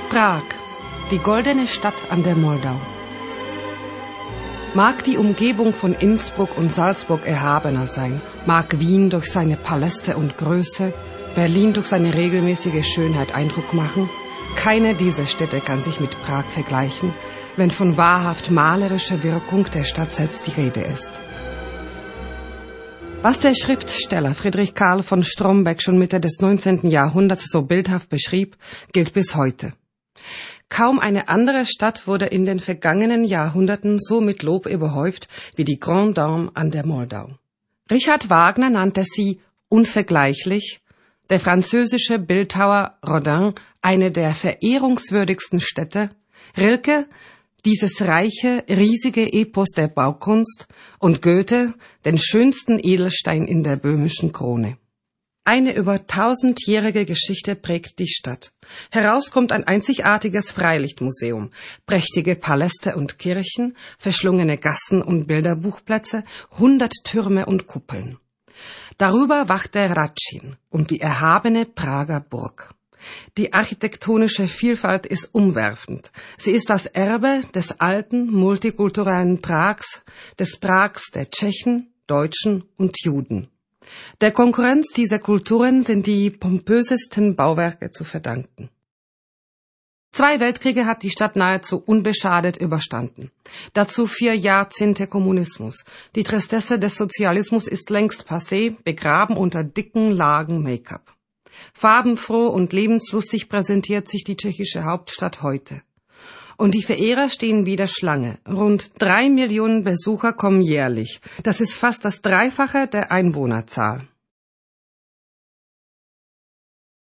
Prag, die goldene Stadt an der Moldau. Mag die Umgebung von Innsbruck und Salzburg erhabener sein, mag Wien durch seine Paläste und Größe, Berlin durch seine regelmäßige Schönheit Eindruck machen, keine dieser Städte kann sich mit Prag vergleichen, wenn von wahrhaft malerischer Wirkung der Stadt selbst die Rede ist. Was der Schriftsteller Friedrich Karl von Strombeck schon Mitte des 19. Jahrhunderts so bildhaft beschrieb, gilt bis heute. Kaum eine andere Stadt wurde in den vergangenen Jahrhunderten so mit Lob überhäuft wie die Grande Dame an der Moldau. Richard Wagner nannte sie unvergleichlich, der französische Bildhauer Rodin eine der verehrungswürdigsten Städte, Rilke dieses reiche, riesige Epos der Baukunst und Goethe den schönsten Edelstein in der böhmischen Krone. Eine über 1000-jährige Geschichte prägt die Stadt. Heraus kommt ein einzigartiges Freilichtmuseum, prächtige Paläste und Kirchen, verschlungene Gassen und Bilderbuchplätze, 100 Türme und Kuppeln. Darüber wacht der Hradschin und die erhabene Prager Burg. Die architektonische Vielfalt ist umwerfend. Sie ist das Erbe des alten, multikulturellen Prags, des Prags der Tschechen, Deutschen und Juden. Der Konkurrenz dieser Kulturen sind die pompösesten Bauwerke zu verdanken. 2 Weltkriege hat die Stadt nahezu unbeschadet überstanden. Dazu 4 Jahrzehnte Kommunismus. Die Tristesse des Sozialismus ist längst passé, begraben unter dicken Lagen Make-up. Farbenfroh und lebenslustig präsentiert sich die tschechische Hauptstadt heute. Und die Verehrer stehen wieder Schlange. Rund 3 Millionen Besucher kommen jährlich. Das ist fast das Dreifache der Einwohnerzahl.